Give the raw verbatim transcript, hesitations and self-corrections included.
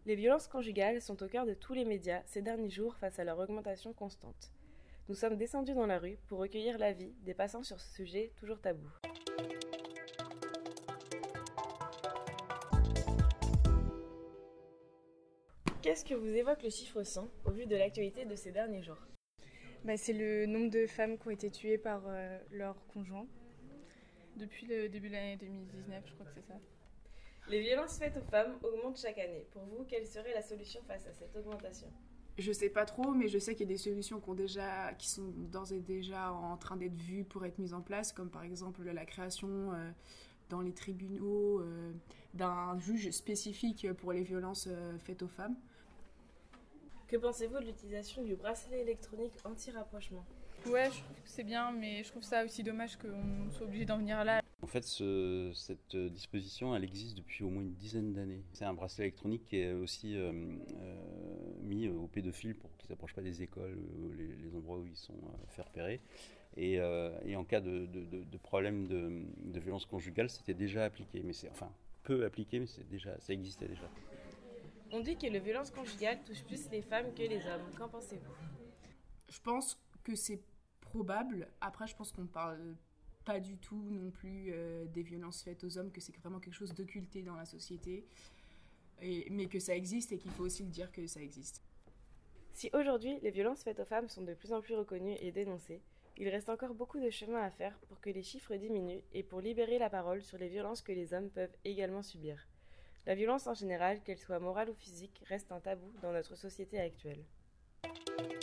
Les violences conjugales sont au cœur de tous les médias ces derniers jours face à leur augmentation constante. Nous sommes descendus dans la rue pour recueillir l'avis des passants sur ce sujet toujours tabou. Qu'est-ce que vous évoque le chiffre cent au vu de l'actualité de ces derniers jours ? Bah, c'est le nombre de femmes qui ont été tuées par euh, leur conjoint depuis le début de l'année deux mille dix-neuf, je crois que c'est ça. Les violences faites aux femmes augmentent chaque année. Pour vous, quelle serait la solution face à cette augmentation ? Je sais pas trop, mais je sais qu'il y a des solutions qui, ont déjà, qui sont d'ores et déjà en train d'être vues pour être mises en place, comme par exemple la création euh, dans les tribunaux euh, d'un juge spécifique pour les violences euh, faites aux femmes. Que pensez-vous de l'utilisation du bracelet électronique anti-rapprochement ? Ouais, je trouve que c'est bien, mais je trouve ça aussi dommage qu'on soit obligé d'en venir là. En fait, ce, cette disposition, elle existe depuis au moins une dizaine d'années. C'est un bracelet électronique qui est aussi euh, euh, mis aux pédophiles pour qu'ils ne s'approchent pas des écoles, ou les, les endroits où ils sont euh, fait repérer. Et, euh, et en cas de, de, de, de problème de, de violence conjugale, c'était déjà appliqué. Mais c'est, enfin, peu appliqué, mais c'est déjà, ça existait déjà. On dit que les violences conjugales touchent plus les femmes que les hommes. Qu'en pensez-vous ? Je pense que c'est probable. Après, je pense qu'on parle pas du tout non plus euh, des violences faites aux hommes, que c'est vraiment quelque chose d'occulté dans la société, et, mais que ça existe et qu'il faut aussi le dire que ça existe. Si aujourd'hui les violences faites aux femmes sont de plus en plus reconnues et dénoncées, il reste encore beaucoup de chemin à faire pour que les chiffres diminuent et pour libérer la parole sur les violences que les hommes peuvent également subir. La violence en général, qu'elle soit morale ou physique, reste un tabou dans notre société actuelle.